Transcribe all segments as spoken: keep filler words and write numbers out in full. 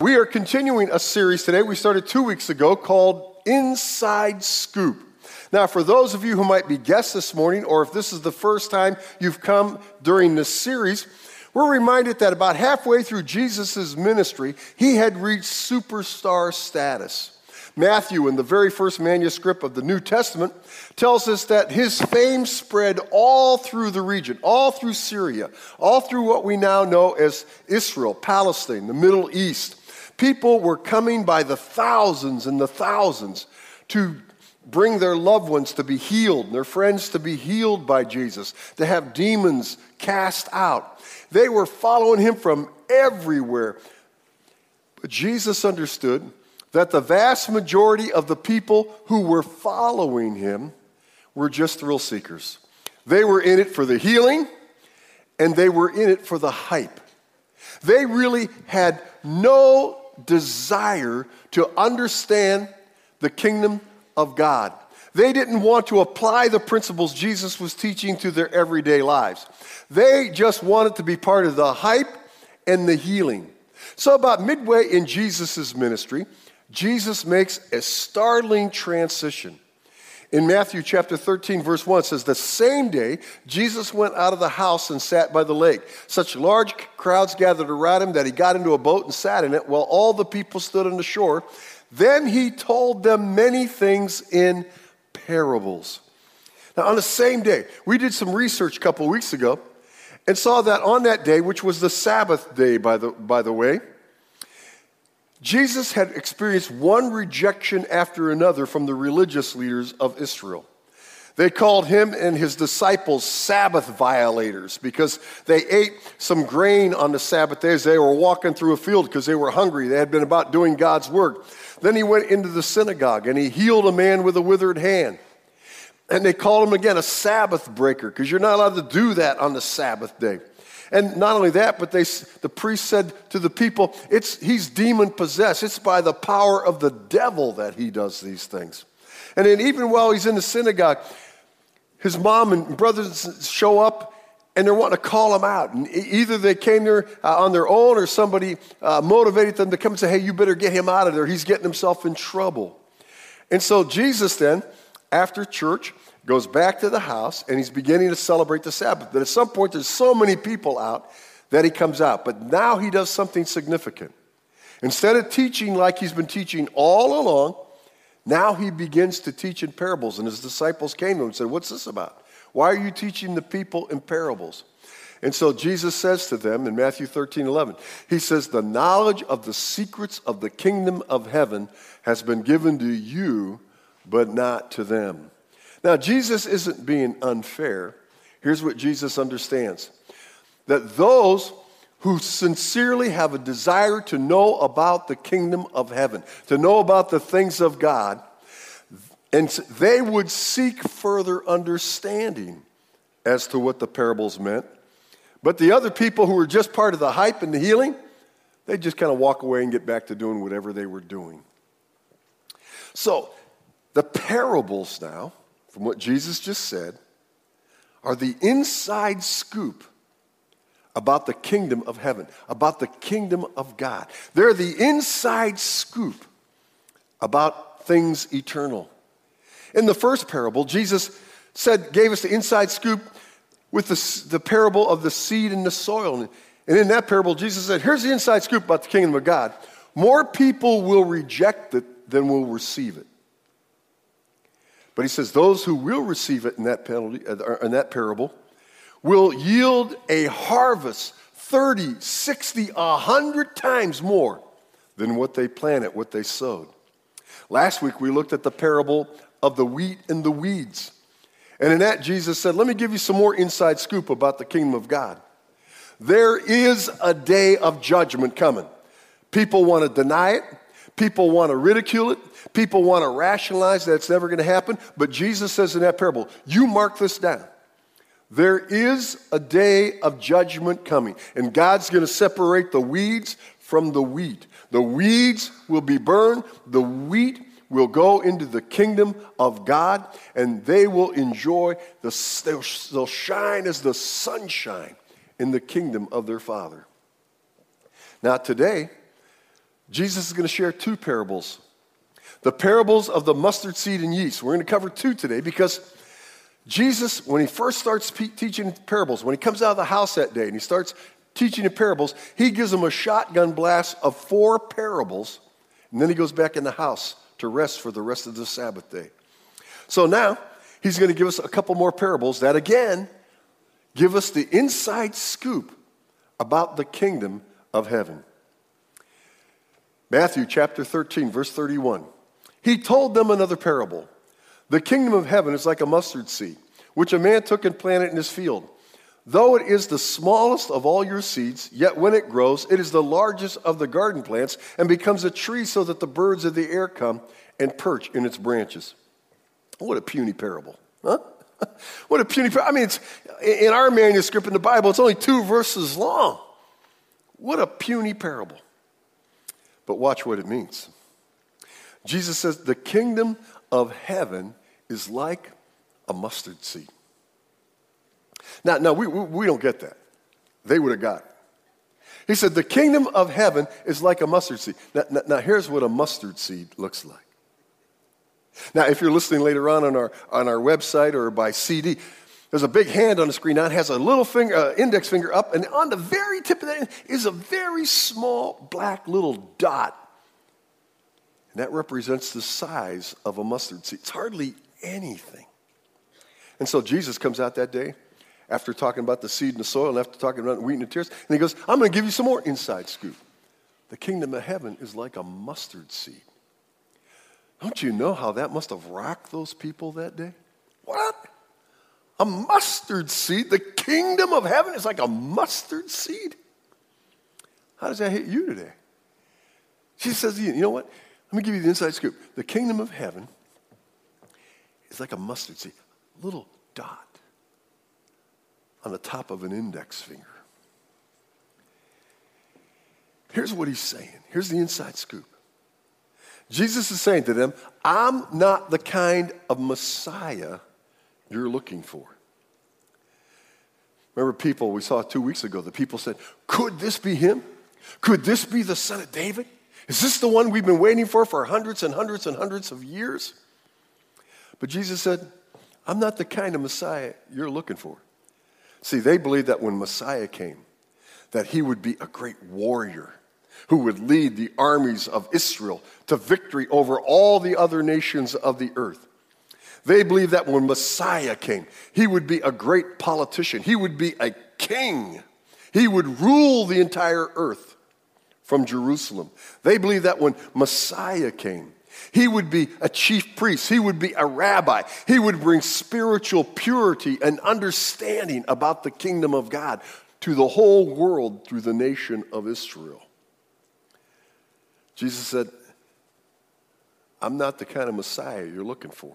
we are continuing a series today we started two weeks ago called Inside Scoop. Now, for those of you who might be guests this morning, or if this is the first time you've come during this series, we're reminded that about halfway through Jesus' ministry, he had reached superstar status. Matthew, in the very first manuscript of the New Testament, tells us that his fame spread all through the region, all through Syria, all through what we now know as Israel, Palestine, the Middle East. People were coming by the thousands and the thousands to bring their loved ones to be healed, and their friends to be healed by Jesus, to have demons cast out. They were following him from everywhere. But Jesus understood that the vast majority of the people who were following him were just thrill seekers. They were in it for the healing, and they were in it for the hype. They really had no desire to understand the kingdom of God. They didn't want to apply the principles Jesus was teaching to their everyday lives. They just wanted to be part of the hype and the healing. So about midway in Jesus' ministry, Jesus makes a startling transition. In Matthew chapter thirteen, verse one, it says, "The same day, Jesus went out of the house and sat by the lake. Such large crowds gathered around him that he got into a boat and sat in it while all the people stood on the shore. Then he told them many things in parables." Now, on the same day, we did some research a couple of weeks ago and saw that on that day, which was the Sabbath day, by the, by the way, Jesus had experienced one rejection after another from the religious leaders of Israel. They called him and his disciples Sabbath violators because they ate some grain on the Sabbath day as they were walking through a field because they were hungry. They had been about doing God's work. Then he went into the synagogue and he healed a man with a withered hand. And they called him again a Sabbath breaker because you're not allowed to do that on the Sabbath day. And not only that, but they, the priest said to the people, "It's he's demon-possessed. It's by the power of the devil that he does these things." And then even while he's in the synagogue, his mom and brothers show up, and they're wanting to call him out. And either they came there uh, on their own or somebody uh, motivated them to come and say, "Hey, you better get him out of there. He's getting himself in trouble." And so Jesus then, after church, goes back to the house, and he's beginning to celebrate the Sabbath. But at some point, there's so many people out that he comes out. But now he does something significant. Instead of teaching like he's been teaching all along, now he begins to teach in parables. And his disciples came to him and said, "What's this about? Why are you teaching the people in parables?" And so Jesus says to them in Matthew thirteen eleven, he says, "The knowledge of the secrets of the kingdom of heaven has been given to you, but not to them." Now, Jesus isn't being unfair. Here's what Jesus understands. That those who sincerely have a desire to know about the kingdom of heaven, to know about the things of God, and they would seek further understanding as to what the parables meant. But the other people who were just part of the hype and the healing, they just kind of walk away and get back to doing whatever they were doing. So, the parables now, from what Jesus just said, are the inside scoop about the kingdom of heaven, about the kingdom of God. They're the inside scoop about things eternal. In the first parable, Jesus said, gave us the inside scoop with the, the parable of the seed and the soil. And in that parable, Jesus said, here's the inside scoop about the kingdom of God. More people will reject it than will receive it. But he says those who will receive it in that penalty, in that parable will yield a harvest thirty, sixty, one hundred times more than what they planted, what they sowed. Last week we looked at the parable of the wheat and the weeds. And in that Jesus said, let me give you some more inside scoop about the kingdom of God. There is a day of judgment coming. People want to deny it. People want to ridicule it. People want to rationalize that it's never going to happen. But Jesus says in that parable, you mark this down. There is a day of judgment coming. And God's going to separate the weeds from the wheat. The weeds will be burned. The wheat will go into the kingdom of God. And they will enjoy, the, they'll, they'll shine as the sunshine in the kingdom of their Father. Now today, Jesus is going to share two parables. The parables of the mustard seed and yeast. We're going to cover two today because Jesus, when he first starts pe- teaching parables, when he comes out of the house that day and he starts teaching the parables, he gives them a shotgun blast of four parables, and then he goes back in the house to rest for the rest of the Sabbath day. So now, he's going to give us a couple more parables that, again, give us the inside scoop about the kingdom of heaven. Matthew chapter thirteen, verse thirty-one. He told them another parable. The kingdom of heaven is like a mustard seed, which a man took and planted in his field. Though it is the smallest of all your seeds, yet when it grows, it is the largest of the garden plants and becomes a tree so that the birds of the air come and perch in its branches. What a puny parable, huh? What a puny parable. I mean, it's, in our manuscript in the Bible, it's only two verses long. What a puny parable. But watch what it means. Jesus says, the kingdom of heaven is like a mustard seed. Now, now we, we, we don't get that. They would have got it. He said, the kingdom of heaven is like a mustard seed. Now, now, now here's what a mustard seed looks like. Now, if you're listening later on on our, on our website or by C D, there's a big hand on the screen now. It has a little finger, uh, index finger up, and on the very tip of that is a very small black little dot. And that represents the size of a mustard seed. It's hardly anything. And so Jesus comes out that day after talking about the seed and the soil and after talking about the wheat and the tares, and he goes, I'm going to give you some more inside scoop. The kingdom of heaven is like a mustard seed. Don't you know how that must have rocked those people that day? What? A mustard seed? The kingdom of heaven is like a mustard seed? How does that hit you today? She says, you know what? Let me give you the inside scoop. The kingdom of heaven is like a mustard seed, a little dot on the top of an index finger. Here's what he's saying. Here's the inside scoop. Jesus is saying to them, I'm not the kind of Messiah you're looking for. Remember people we saw two weeks ago, the people said, could this be him? Could this be the son of David? Is this the one we've been waiting for for hundreds and hundreds and hundreds of years? But Jesus said, I'm not the kind of Messiah you're looking for. See, they believed that when Messiah came, that he would be a great warrior who would lead the armies of Israel to victory over all the other nations of the earth. They believed that when Messiah came, he would be a great politician. He would be a king. He would rule the entire earth from Jerusalem. They believed that when Messiah came, he would be a chief priest. He would be a rabbi. He would bring spiritual purity and understanding about the kingdom of God to the whole world through the nation of Israel. Jesus said, I'm not the kind of Messiah you're looking for.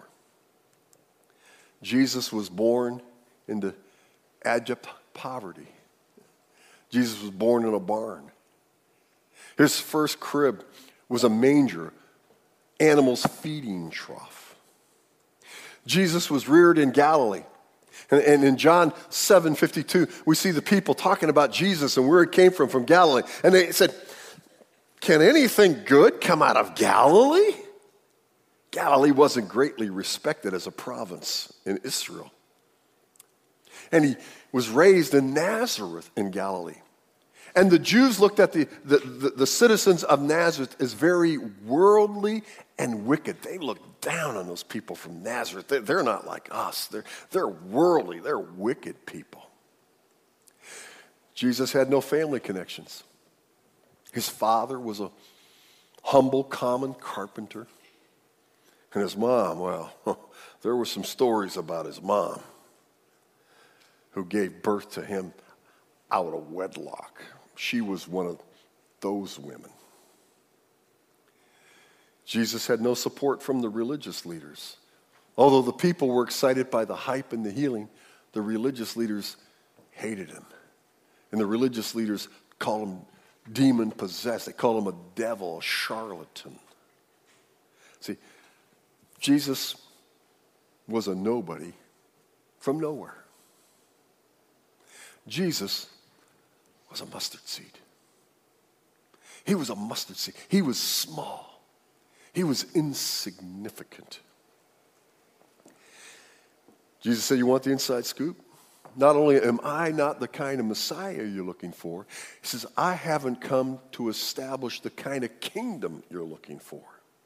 Jesus was born into abject poverty. Jesus was born in a barn. His first crib was a manger, animals' feeding trough. Jesus was reared in Galilee. And, and in John seven fifty-two, we see the people talking about Jesus and where it came from, from Galilee. And they said, can anything good come out of Galilee? Galilee wasn't greatly respected as a province in Israel. And he was raised in Nazareth in Galilee. And the Jews looked at the, the, the, the citizens of Nazareth as very worldly and wicked. They looked down on those people from Nazareth. They, they're not like us. They're, they're worldly. They're wicked people. Jesus had no family connections. His father was a humble, common carpenter. And his mom, well, there were some stories about his mom who gave birth to him out of wedlock. She was one of those women. Jesus had no support from the religious leaders. Although the people were excited by the hype and the healing, the religious leaders hated him. And the religious leaders called him demon-possessed. They called him a devil, a charlatan. See, Jesus was a nobody from nowhere. Jesus was a mustard seed. He was a mustard seed. He was small. He was insignificant. Jesus said, you want the inside scoop? Not only am I not the kind of Messiah you're looking for, he says, I haven't come to establish the kind of kingdom you're looking for.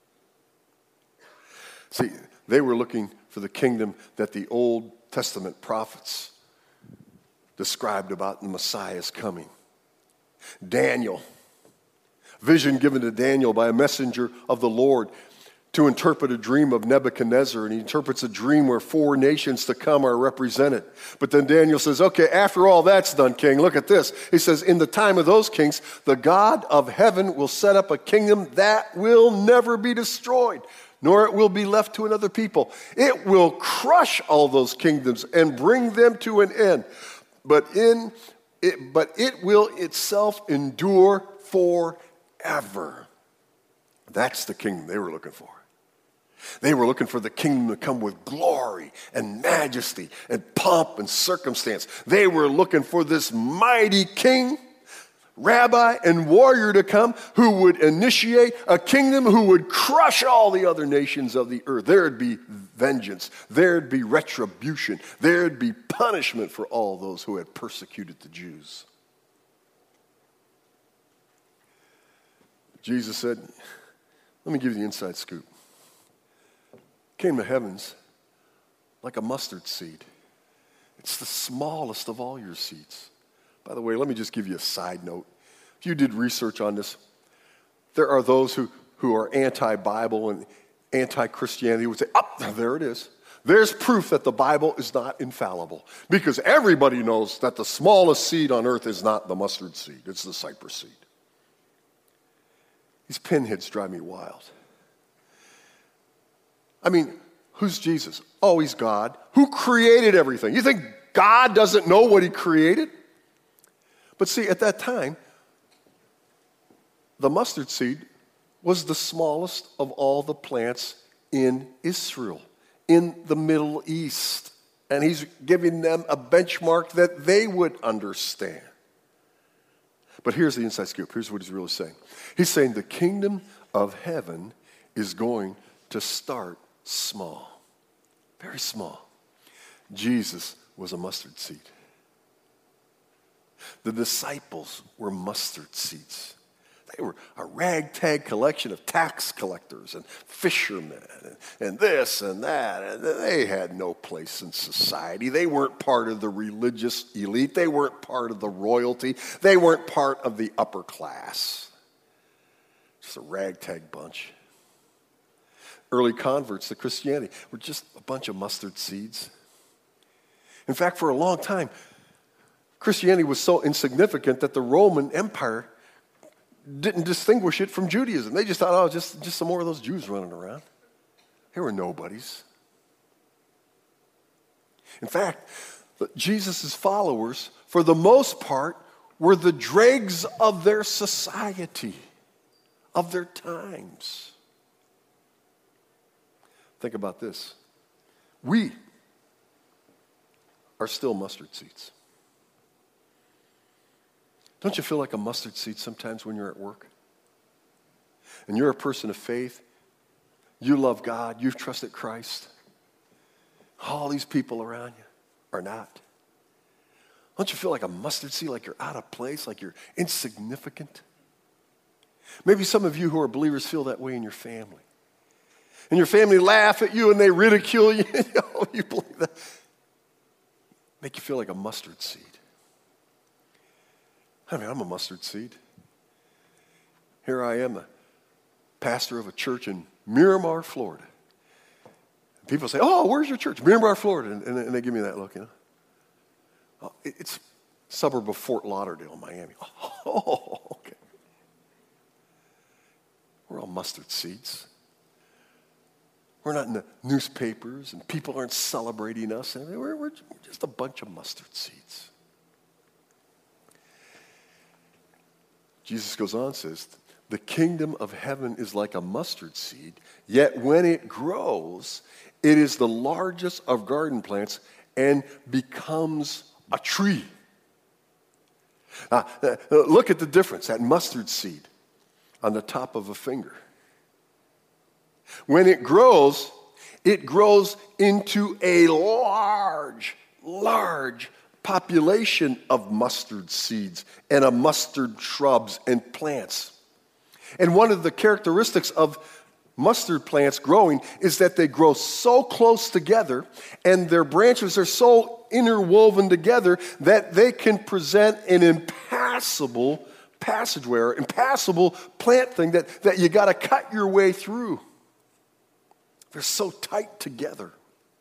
See, they were looking for the kingdom that the Old Testament prophets described about the Messiah's coming. Daniel, vision given to Daniel by a messenger of the Lord to interpret a dream of Nebuchadnezzar, and he interprets a dream where four nations to come are represented. But then Daniel says, okay, after all that's done, king, look at this. He says, in the time of those kings, the God of heaven will set up a kingdom that will never be destroyed, nor it will be left to another people. It will crush all those kingdoms and bring them to an end. But in it, but it will itself endure forever. That's the kingdom they were looking for. They were looking for the kingdom to come with glory and majesty and pomp and circumstance. They were looking for this mighty king, rabbi, and warrior to come who would initiate a kingdom who would crush all the other nations of the earth. There'd be vengeance. There'd be retribution. There'd be punishment for all those who had persecuted the Jews. Jesus said, let me give you the inside scoop. Kingdom of heaven's like a mustard seed. It's the smallest of all your seeds. By the way, let me just give you a side note. If you did research on this, there are those who, who are anti-Bible and anti-Christianity who would say, oh, there it is. There's proof that the Bible is not infallible. Because everybody knows that the smallest seed on earth is not the mustard seed. It's the cypress seed. These pinheads drive me wild. I mean, who's Jesus? Oh, he's God. Who created everything? You think God doesn't know what he created? But see, at that time, the mustard seed was the smallest of all the plants in Israel, in the Middle East. And he's giving them a benchmark that they would understand. But here's the inside scoop. Here's what he's really saying. He's saying the kingdom of heaven is going to start small, very small. Jesus was a mustard seed. The disciples were mustard seeds. They were a ragtag collection of tax collectors and fishermen and, and this and that. And they had no place in society. They weren't part of the religious elite. They weren't part of the royalty. They weren't part of the upper class. Just a ragtag bunch. Early converts to Christianity were just a bunch of mustard seeds. In fact, for a long time, Christianity was so insignificant that the Roman Empire didn't distinguish it from Judaism. They just thought, oh, just, just some more of those Jews running around. They were nobodies. In fact, Jesus' followers, for the most part, were the dregs of their society, of their times. Think about this. We are still mustard seeds. Don't you feel like a mustard seed sometimes when you're at work? And you're a person of faith. You love God. You've trusted Christ. All these people around you are not. Don't you feel like a mustard seed, like you're out of place, like you're insignificant? Maybe some of you who are believers feel that way in your family. And your family laugh at you and they ridicule you. Oh, you believe that? Make you feel like a mustard seed. I mean, I'm a mustard seed. Here I am, a pastor of a church in Miramar, Florida. People say, oh, where's your church? Miramar, Florida. And, and they give me that look, you know. Oh, it's a suburb of Fort Lauderdale, Miami. Oh, okay. We're all mustard seeds. We're not in the newspapers, and people aren't celebrating us. We're, we're just a bunch of mustard seeds. Jesus goes on and says, the kingdom of heaven is like a mustard seed, yet when it grows, it is the largest of garden plants and becomes a tree. Now, look at the difference, that mustard seed. on the top of a finger. When it grows, it grows into a large, large population of mustard seeds and of mustard shrubs and plants. And one of the characteristics of mustard plants growing is that they grow so close together and their branches are so interwoven together that they can present an impassable passageway or impassable plant thing that, that you got to cut your way through. They're so tight together.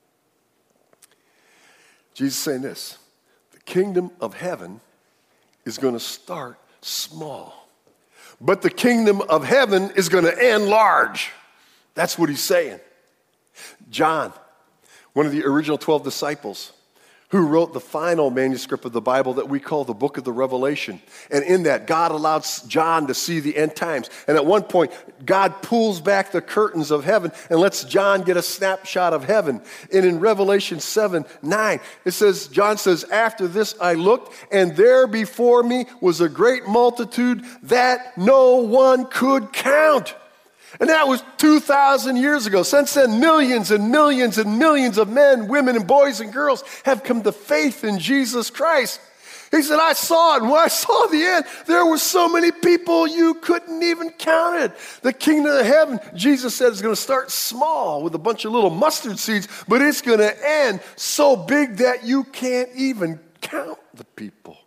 Jesus is saying this, the kingdom of heaven is going to start small, but the kingdom of heaven is going to end large. That's what he's saying. John, one of the original twelve disciples, who wrote the final manuscript of the Bible that we call the book of the Revelation. And in that, God allowed John to see the end times. And at one point, God pulls back the curtains of heaven and lets John get a snapshot of heaven. And in Revelation seven, nine, it says, John says, after this I looked, and there before me was a great multitude that no one could count. And that was two thousand years ago. Since then, millions and millions and millions of men, women, and boys and girls have come to faith in Jesus Christ. He said, I saw it, and when I saw the end, there were so many people you couldn't even count it. The kingdom of heaven, Jesus said, is going to start small with a bunch of little mustard seeds, but it's going to end so big that you can't even count the people.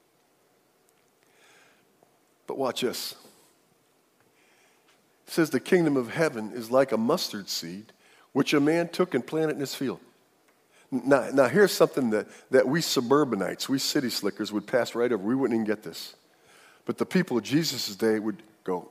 But watch this. It says the kingdom of heaven is like a mustard seed, which a man took and planted in his field. Now, now here's something that, that we suburbanites, we city slickers would pass right over. We wouldn't even get this. But the people of Jesus' day would go.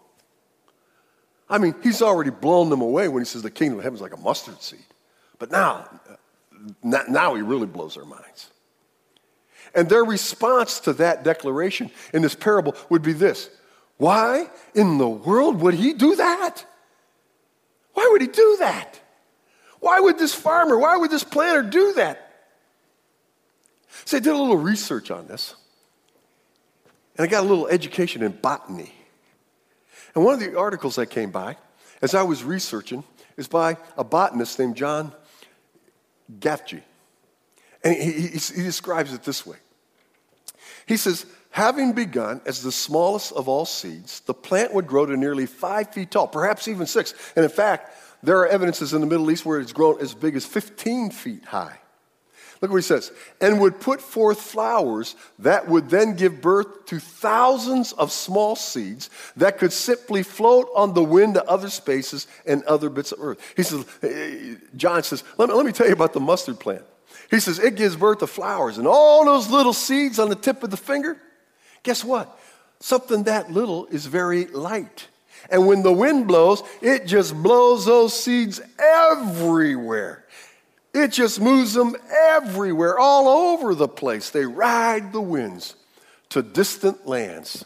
I mean, he's already blown them away when he says the kingdom of heaven is like a mustard seed. But now, now he really blows their minds. And their response to that declaration in this parable would be this. Why in the world would he do that? Why would he do that? Why would this farmer, why would this planter do that? So I did a little research on this. And I got a little education in botany. And one of the articles I came by, as I was researching, is by a botanist named John Gafge. And he, he, he describes it this way. He says, having begun as the smallest of all seeds, the plant would grow to nearly five feet tall, perhaps even six. And in fact, there are evidences in the Middle East where it's grown as big as fifteen feet high. Look what he says. And would put forth flowers that would then give birth to thousands of small seeds that could simply float on the wind to other spaces and other bits of earth. He says, John says, let me, let me tell you about the mustard plant. He says, it gives birth to flowers and all those little seeds on the tip of the finger. Guess what? Something that little is very light. And when the wind blows, it just blows those seeds everywhere. It just moves them everywhere, all over the place. They ride the winds to distant lands.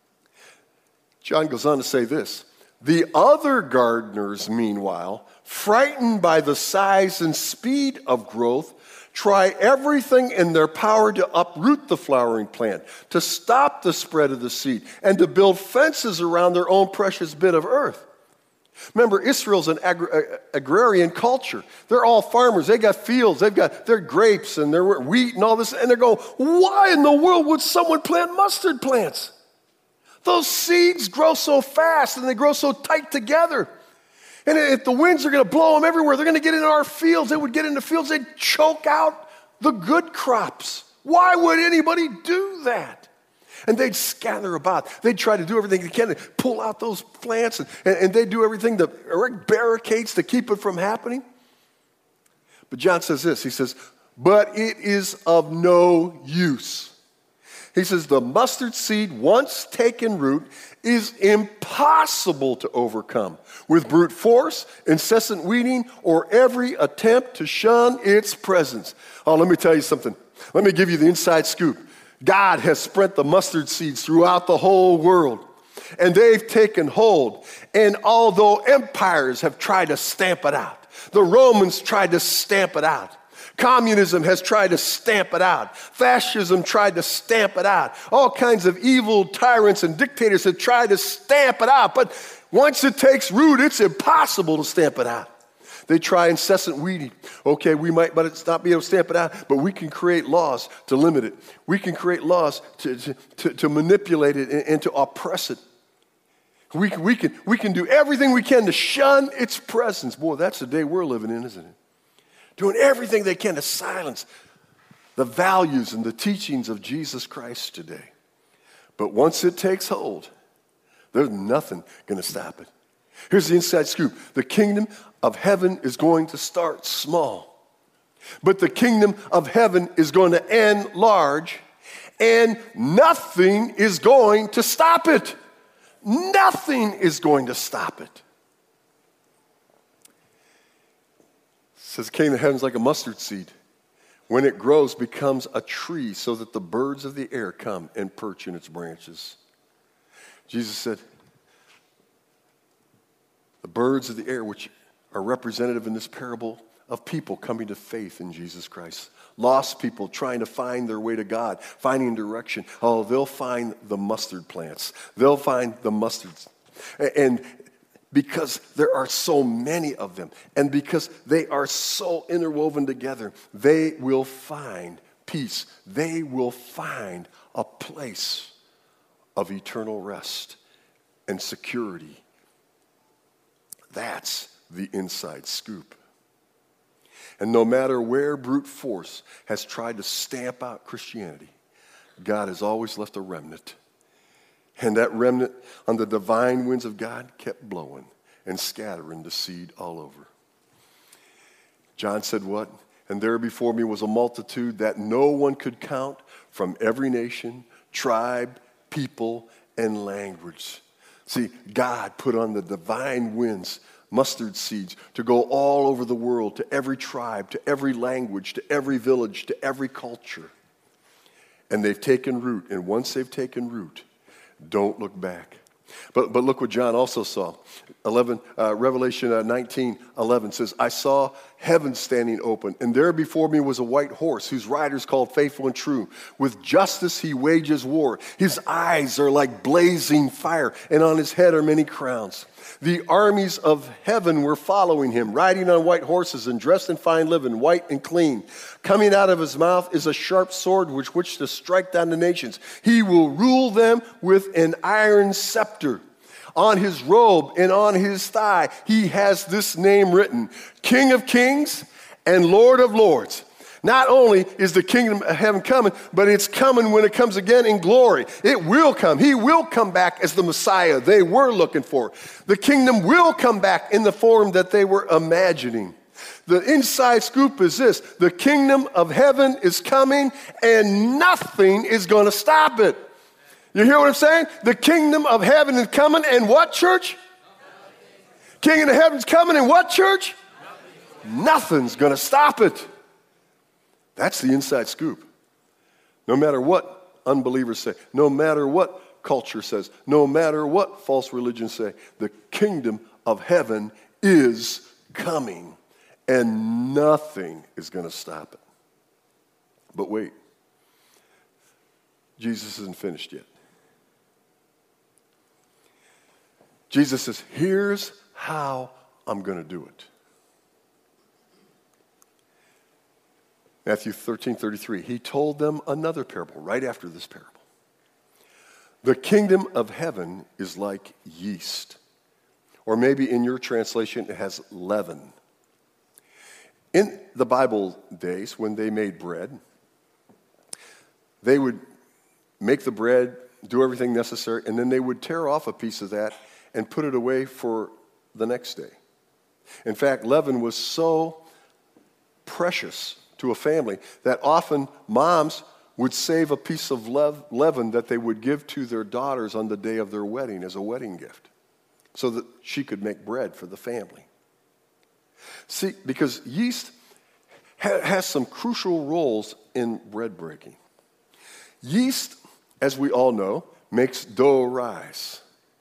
John goes on to say this. The other gardeners, meanwhile, frightened by the size and speed of growth, try everything in their power to uproot the flowering plant, to stop the spread of the seed, and to build fences around their own precious bit of earth. Remember, Israel's an agri- agrarian culture. They're all farmers. They got fields. They've got their grapes and their wheat and all this. And they're going, why in the world would someone plant mustard plants? Those seeds grow so fast and they grow so tight together. And if the winds are going to blow them everywhere, they're going to get into our fields. They would get into fields. They'd choke out the good crops. Why would anybody do that? And they'd scatter about. They'd try to do everything they can to pull out those plants. And, and they'd do everything to erect barricades to keep it from happening. But John says this. He says, but it is of no use. He says, the mustard seed, once taken root, is impossible to overcome with brute force, incessant weeding, or every attempt to shun its presence. Oh, let me tell you something. Let me give you the inside scoop. God has spread the mustard seeds throughout the whole world, and they've taken hold. And although empires have tried to stamp it out, the Romans tried to stamp it out, Communism has tried to stamp it out. Fascism tried to stamp it out. All kinds of evil tyrants and dictators have tried to stamp it out. But once it takes root, it's impossible to stamp it out. They try incessant weeding. Okay, we might but it's not be able to stamp it out, but we can create laws to limit it. We can create laws to, to, to, to manipulate it and, and to oppress it. We can, we, can, we can do everything we can to shun its presence. Boy, that's the day we're living in, isn't it? Doing everything they can to silence the values and the teachings of Jesus Christ today. But once it takes hold, there's nothing going to stop it. Here's the inside scoop. The kingdom of heaven is going to start small, but the kingdom of heaven is going to end large, and nothing is going to stop it. Nothing is going to stop it. It says the kingdom of heaven is like a mustard seed. When it grows, becomes a tree so that the birds of the air come and perch in its branches. Jesus said, the birds of the air, which are representative in this parable of people coming to faith in Jesus Christ. Lost people trying to find their way to God, finding direction. Oh, they'll find the mustard plants. They'll find the mustards. And because there are so many of them, and because they are so interwoven together, they will find peace. They will find a place of eternal rest and security. That's the inside scoop. And no matter where brute force has tried to stamp out Christianity, God has always left a remnant. And that remnant on the divine winds of God kept blowing and scattering the seed all over. John said what? And there before me was a multitude that no one could count, from every nation, tribe, people, and language. See, God put on the divine winds mustard seeds to go all over the world, to every tribe, to every language, to every village, to every culture. And they've taken root. And once they've taken root, don't look back. But but look what John also saw. eleven, uh, Revelation uh, nineteen eleven says, I saw heaven standing open, and there before me was a white horse, whose rider is called Faithful and True. With justice he wages war. His eyes are like blazing fire, and on his head are many crowns. The armies of heaven were following him, riding on white horses and dressed in fine linen, white and clean. Coming out of his mouth is a sharp sword with which to strike down the nations. He will rule them with an iron scepter. On his robe and on his thigh, he has this name written, King of Kings and Lord of Lords. Not only is the kingdom of heaven coming, but it's coming when it comes again in glory. It will come. He will come back as the Messiah they were looking for. The kingdom will come back in the form that they were imagining. The inside scoop is this. The kingdom of heaven is coming, and nothing is going to stop it. You hear what I'm saying? The kingdom of heaven is coming, and what, church? King of heaven's coming, and what, church? Nothing's going to stop it. That's the inside scoop. No matter what unbelievers say, no matter what culture says, no matter what false religions say, the kingdom of heaven is coming, and nothing is going to stop it. But wait, Jesus isn't finished yet. Jesus says, here's how I'm going to do it. Matthew thirteen thirty-three, he told them another parable right after this parable. The kingdom of heaven is like yeast. Or maybe in your translation it has leaven. In the Bible days, when they made bread, they would make the bread, do everything necessary, and then they would tear off a piece of that and put it away for the next day. In fact, leaven was so precious to a family that often moms would save a piece of lev- leaven that they would give to their daughters on the day of their wedding as a wedding gift so that she could make bread for the family. See, because yeast ha- has some crucial roles in bread breaking. Yeast, as we all know, makes dough rise.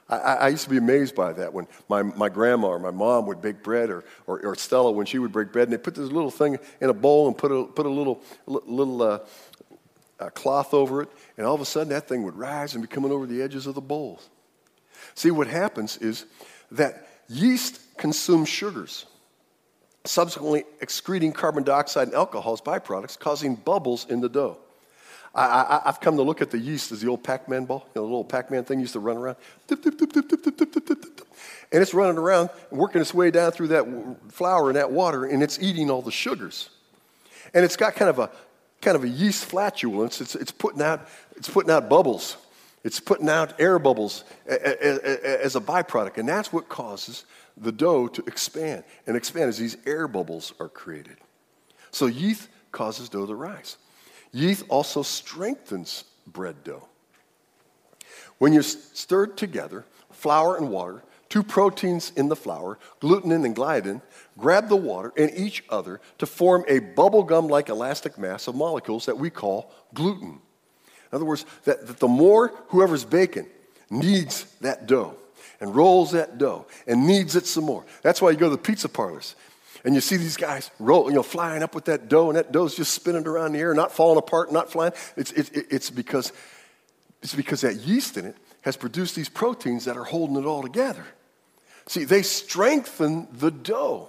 I, I used to be amazed by that when my, my grandma or my mom would bake bread, or, or, or Stella when she would bake bread, and they put this little thing in a bowl and put a, put a little, little uh, uh, cloth over it, and all of a sudden that thing would rise and be coming over the edges of the bowl. See, what happens is that yeast consumes sugars, subsequently excreting carbon dioxide and alcohol as byproducts, causing bubbles in the dough. I, I, I've come to look at the yeast as the old Pac-Man ball, you know, the little Pac-Man thing used to run around. Dip, dip, dip, dip, dip, dip, dip, dip, dip. And it's running around, working its way down through that flour and that water, and it's eating all the sugars. And it's got kind of a kind of a yeast flatulence. It's, it's, putting out, it's putting out bubbles. It's putting out air bubbles as a byproduct. And that's what causes the dough to expand and expand as these air bubbles are created. So yeast causes dough to rise. Yeast also strengthens bread dough. When you're stirred together, flour and water, two proteins in the flour, glutenin and gliadin, grab the water and each other to form a bubblegum-like elastic mass of molecules that we call gluten. In other words, that, that the more whoever's baking needs that dough and rolls that dough and kneads it some more. That's why you go to the pizza parlors. And you see these guys roll, you know, flying up with that dough, and that dough's just spinning around in the air, not falling apart, not flying. It's, it, it's, because, it's because that yeast in it has produced these proteins that are holding it all together. See, they strengthen the dough.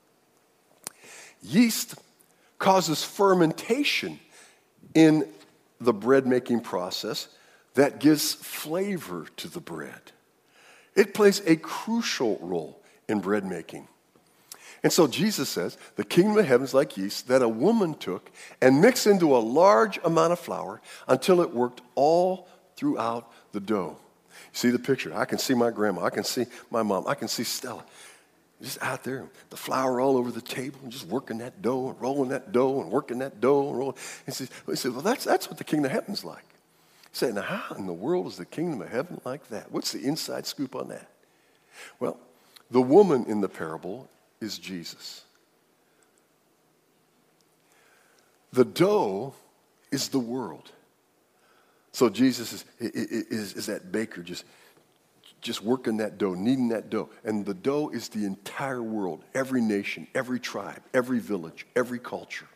Yeast causes fermentation in the bread-making process that gives flavor to the bread. It plays a crucial role in bread making. And so Jesus says, the kingdom of heaven is like yeast that a woman took and mixed into a large amount of flour until it worked all throughout the dough. You see the picture? I can see my grandma. I can see my mom. I can see Stella. Just out there, the flour all over the table, and just working that dough and rolling that dough and working that dough and rolling. He says, he says well, that's, that's what the kingdom of heaven is like. He said, now how in the world is the kingdom of heaven like that? What's the inside scoop on that? Well, the woman in the parable is Jesus. The dough is the world. So Jesus is, is, is that baker just, just working that dough, kneading that dough. And the dough is the entire world, every nation, every tribe, every village, every culture.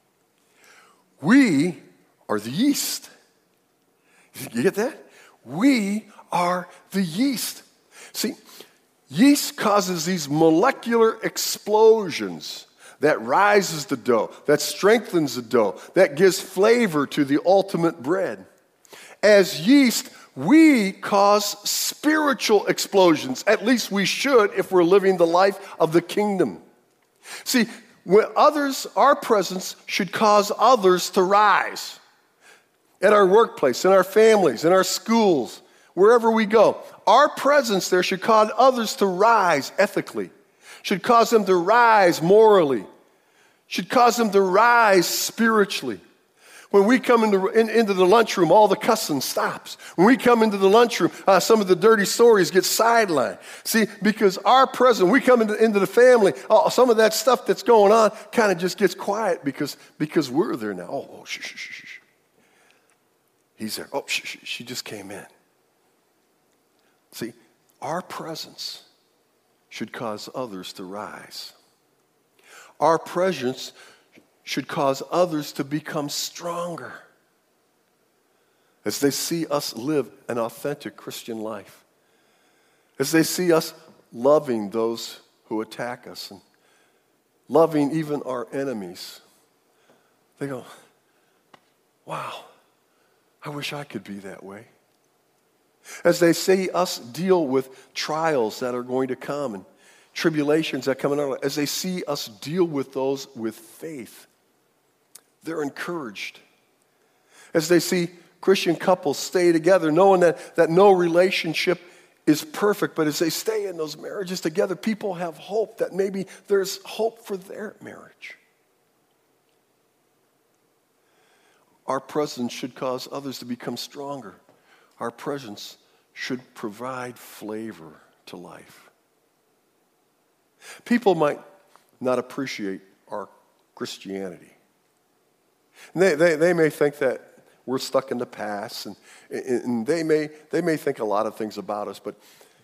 We are the yeast. You get that? We are the yeast. See, yeast causes these molecular explosions that rises the dough, that strengthens the dough, that gives flavor to the ultimate bread. As yeast, we cause spiritual explosions. At least we should if we're living the life of the kingdom. See, when others, our presence should cause others to rise. At our workplace, in our families, in our schools, wherever we go, our presence there should cause others to rise ethically, should cause them to rise morally, should cause them to rise spiritually. When we come into, in, into the lunchroom, all the cussing stops. When we come into the lunchroom, uh, some of the dirty stories get sidelined. See, because our presence, we come into, into the family, uh, some of that stuff that's going on kind of just gets quiet because, because we're there now. Oh, oh shh, shh, shh, shh. He's there. Oh, shh, shh, she just came in. See, our presence should cause others to rise. Our presence should cause others to become stronger as they see us live an authentic Christian life, as they see us loving those who attack us and loving even our enemies. They go, wow, I wish I could be that way. As they see us deal with trials that are going to come and tribulations that come in our life, as they see us deal with those with faith, they're encouraged. As they see Christian couples stay together, knowing that, that no relationship is perfect, but as they stay in those marriages together, people have hope that maybe there's hope for their marriage. Our presence should cause others to become stronger. Our presence should provide flavor to life. People might not appreciate our Christianity. And they, they, they may think that we're stuck in the past, and, and they, may, they may think a lot of things about us, but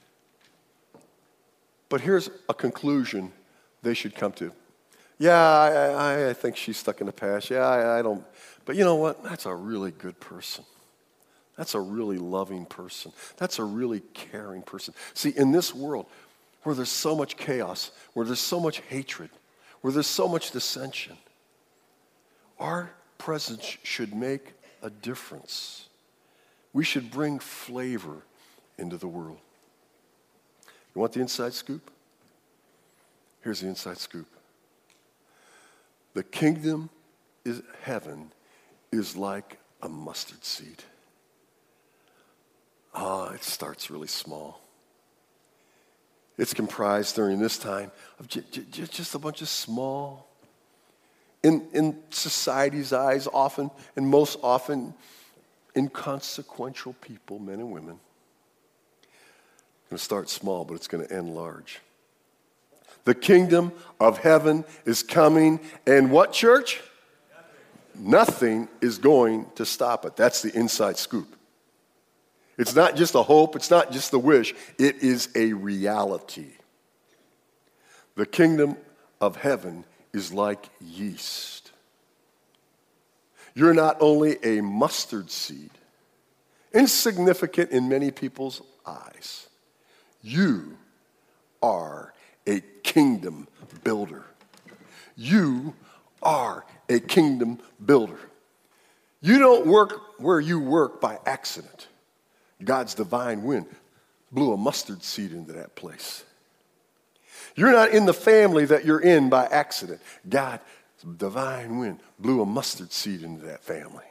But here's a conclusion they should come to. Yeah, I, I, I think she's stuck in the past. Yeah, I, I don't. But you know what? That's a really good person. That's a really loving person. That's a really caring person. See, in this world where there's so much chaos, where there's so much hatred, where there's so much dissension, our presence should make a difference. We should bring flavor into the world. You want the inside scoop? Here's the inside scoop. The kingdom of heaven is like a mustard seed. Ah, oh, it starts really small. It's comprised during this time of j- j- just a bunch of small, in, in society's eyes often, and most often, inconsequential people, men and women. It's going to start small, but it's going to end large. The kingdom of heaven is coming, and what, church? Nothing. Nothing is going to stop it. That's the inside scoop. It's not just a hope, it's not just a wish, it is a reality. The kingdom of heaven is like yeast. You're not only a mustard seed, insignificant in many people's eyes, you are a kingdom builder. You are a kingdom builder. You don't work where you work by accident. God's divine wind blew a mustard seed into that place. You're not in the family that you're in by accident. God's divine wind blew a mustard seed into that family.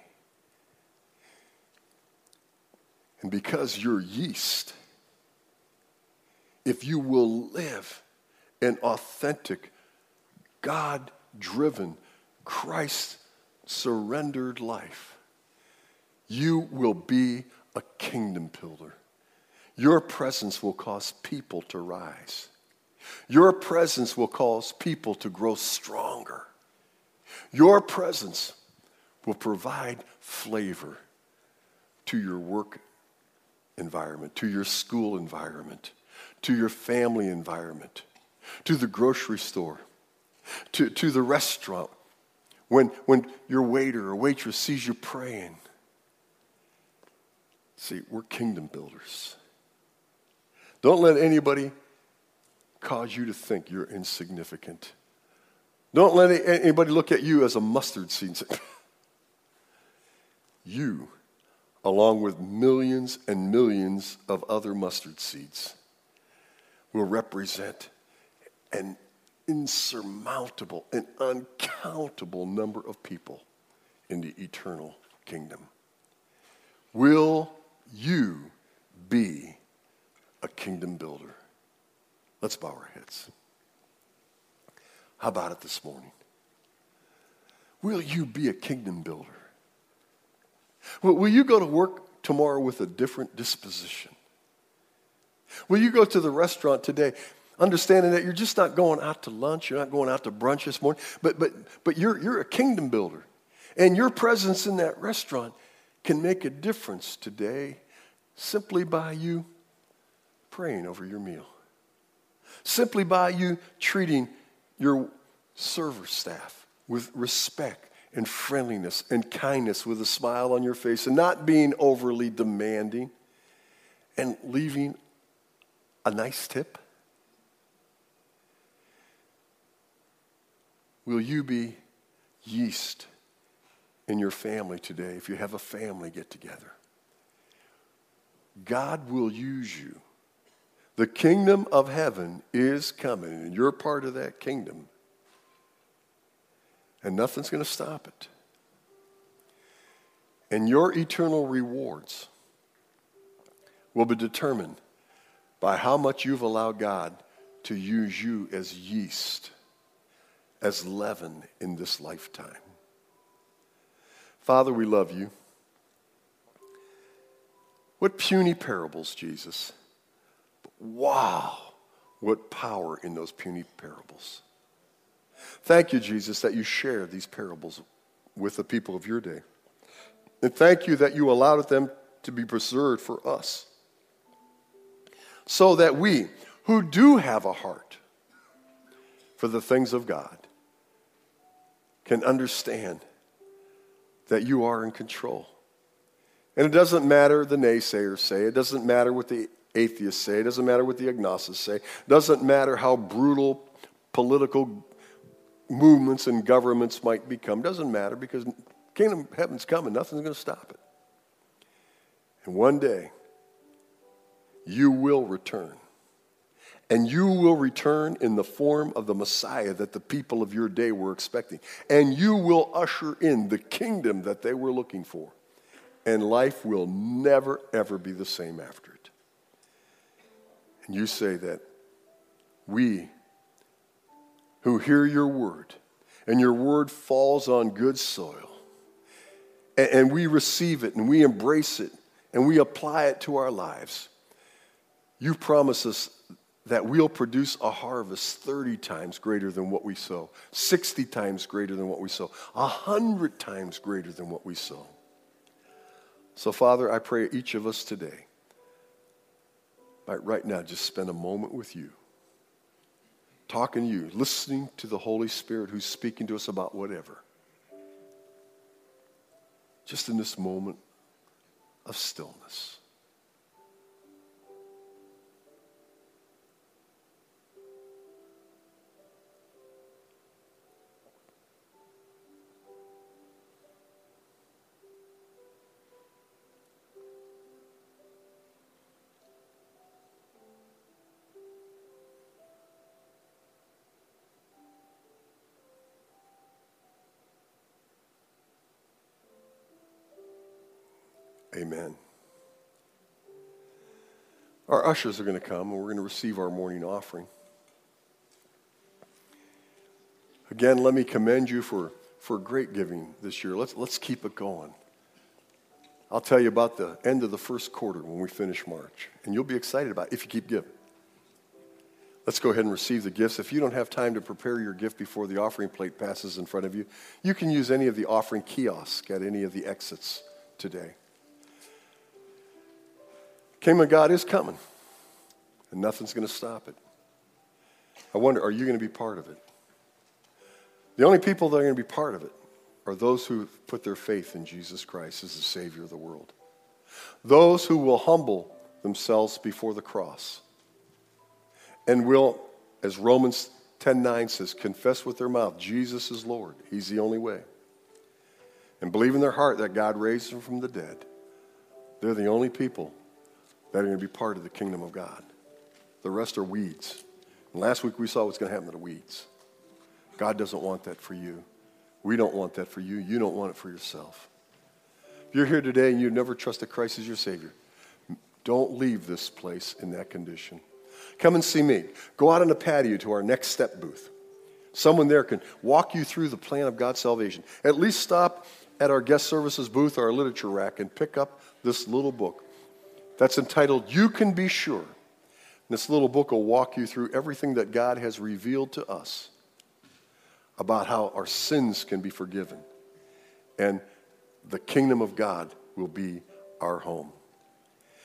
And because you're yeast, if you will live an authentic, God-driven, Christ-surrendered life, you will be a kingdom builder. Your presence will cause people to rise. Your presence will cause people to grow stronger. Your presence will provide flavor to your work environment, to your school environment, to your family environment, to the grocery store, to, to the restaurant. When, when your waiter or waitress sees you praying, see, we're kingdom builders. Don't let anybody cause you to think you're insignificant. Don't let anybody look at you as a mustard seed and say, you, along with millions and millions of other mustard seeds, will represent an insurmountable, an uncountable number of people in the eternal kingdom. Will you be a kingdom builder? Let's bow our heads. How about it this morning? Will you be a kingdom builder? Will, will you go to work tomorrow with a different disposition? Will you go to the restaurant today understanding that you're just not going out to lunch, you're not going out to brunch this morning, but but but you're you're a kingdom builder. And your presence in that restaurant can make a difference today simply by you praying over your meal. Simply by you treating your server staff with respect and friendliness and kindness with a smile on your face and not being overly demanding and leaving a nice tip. Will you be yeast in your family today if you have a family get together? God will use you. The kingdom of heaven is coming, and you're part of that kingdom. And nothing's going to stop it. And your eternal rewards will be determined by how much you've allowed God to use you as yeast, as leaven in this lifetime. Father, we love you. What puny parables, Jesus. Wow, what power in those puny parables. Thank you, Jesus, that you share these parables with the people of your day. And thank you that you allowed them to be preserved for us, so that we who do have a heart for the things of God can understand that you are in control. And it doesn't matter the naysayers say. It doesn't matter what the atheists say. It doesn't matter what the agnostics say. It doesn't matter how brutal political movements and governments might become. It doesn't matter, because kingdom of heaven's coming. Nothing's going to stop it. And one day, you will return. And you will return in the form of the Messiah that the people of your day were expecting. And you will usher in the kingdom that they were looking for. And life will never, ever be the same after it. And you say that we who hear your word, and your word falls on good soil, and, and we receive it, and we embrace it, and we apply it to our lives, you promise us that we'll produce a harvest thirty times greater than what we sow, sixty times greater than what we sow, one hundred times greater than what we sow. So, Father, I pray each of us today might right now just spend a moment with you, talking to you, listening to the Holy Spirit who's speaking to us about whatever. Just in this moment of stillness. Amen. Our ushers are going to come, and we're going to receive our morning offering. Again, let me commend you for, for great giving this year. Let's, let's keep it going. I'll tell you about the end of the first quarter when we finish March, and you'll be excited about it if you keep giving. Let's go ahead and receive the gifts. If you don't have time to prepare your gift before the offering plate passes in front of you, you can use any of the offering kiosks at any of the exits today. Kingdom of God is coming, and nothing's going to stop it. I wonder, are you going to be part of it? The only people that are going to be part of it are those who put their faith in Jesus Christ as the Savior of the world. Those who will humble themselves before the cross and will, as Romans ten nine says, confess with their mouth, Jesus is Lord. He's the only way. And believe in their heart that God raised him from the dead. They're the only people that are going to be part of the kingdom of God. The rest are weeds. And last week we saw what's going to happen to the weeds. God doesn't want that for you. We don't want that for you. You don't want it for yourself. If you're here today and you've never trusted Christ as your Savior, don't leave this place in that condition. Come and see me. Go out on the patio to our Next Step booth. Someone there can walk you through the plan of God's salvation. At least stop at our guest services booth or our literature rack and pick up this little book that's entitled, You Can Be Sure. And this little book will walk you through everything that God has revealed to us about how our sins can be forgiven. And the kingdom of God will be our home.